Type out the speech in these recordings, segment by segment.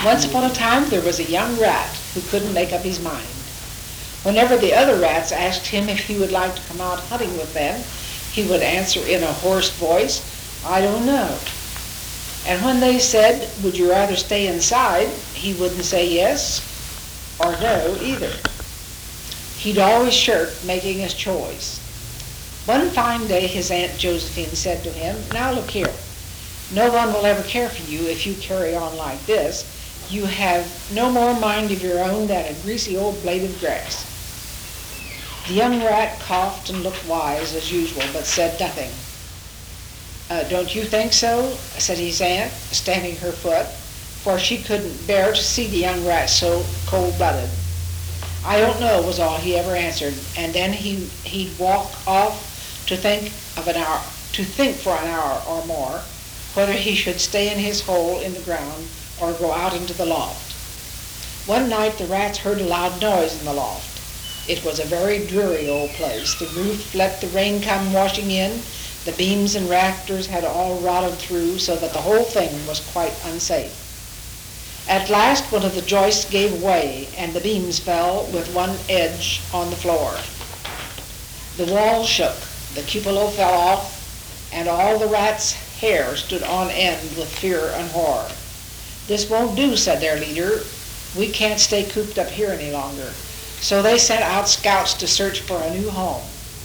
Once upon a time there was a young rat who couldn't make up his mind. Whenever the other rats asked him if he would like to come out hunting with them, he would answer in a hoarse voice, "I don't know." And when they said, "Would you rather stay inside?" he wouldn't say yes or no either. He'd always shirk making his choice. One fine day his Aunt Josephine said to him, "Now look here, no one will ever care for you if you carry on like this. You have no more mind of your own than a greasy old blade of grass." The young rat coughed and looked wise as usual, but said nothing. "Don't you think so?" said his aunt, stamping her foot, for she couldn't bear to see the young rat so cold-blooded. "I don't know," was all he ever answered, and then he'd walk off to think for an hour or more whether he should stay in his hole in the ground or go out into the loft. One night the rats heard a loud noise in the loft. It was a very dreary old place. The roof let the rain come washing in. The beams and rafters had all rotted through, so that the whole thing was quite unsafe. At last one of the joists gave way, and the beams fell with one edge on the floor. The wall shook, the cupola fell off, and all the rats' hair stood on end with fear and horror. "This won't do," said their leader. "We can't stay cooped up here any longer." So they sent out scouts to search for a new home.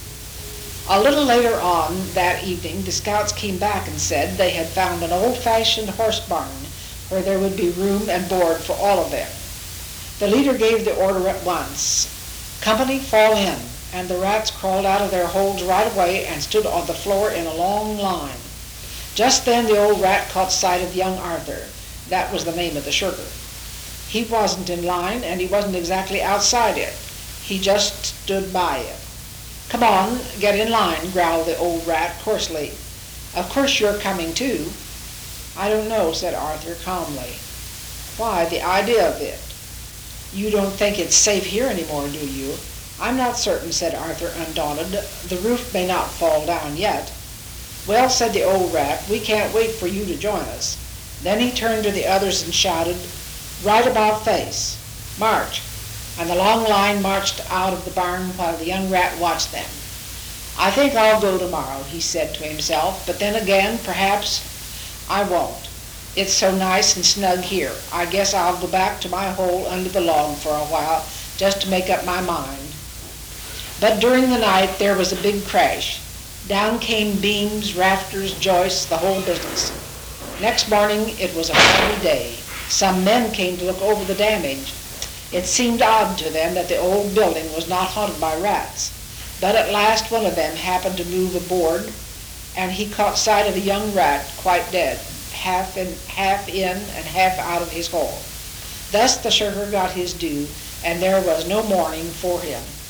A little later on that evening, the scouts came back and said they had found an old-fashioned horse barn where there would be room and board for all of them. The leader gave the order at once, "Company, fall in," and the rats crawled out of their holes right away and stood on the floor in a long line. Just then the old rat caught sight of young Arthur. That was the name of the shirker. He wasn't in line, and he wasn't exactly outside it. He just stood by it. "Come on, get in line," growled the old rat coarsely. "Of course you're coming too." "I don't know," said Arthur calmly. "Why, the idea of it. You don't think it's safe here any more, do you?" "I'm not certain," said Arthur, undaunted. "The roof may not fall down yet." "Well," said the old rat, "we can't wait for you to join us." Then he turned to the others and shouted, "Right about face. March." And the long line marched out of the barn while the young rat watched them. "I think I'll go tomorrow," he said to himself, "but then again, perhaps I won't. It's so nice and snug here. I guess I'll go back to my hole under the log for a while, just to make up my mind." But during the night there was a big crash. Down came beams, rafters, joists, the whole business. Next morning it was a foggy day. Some men came to look over the damage. It seemed odd to them that the old building was not haunted by rats. But at last one of them happened to move a board, and he caught sight of a young rat quite dead, half in and half out of his hole. Thus the shirker got his due, and there was no mourning for him.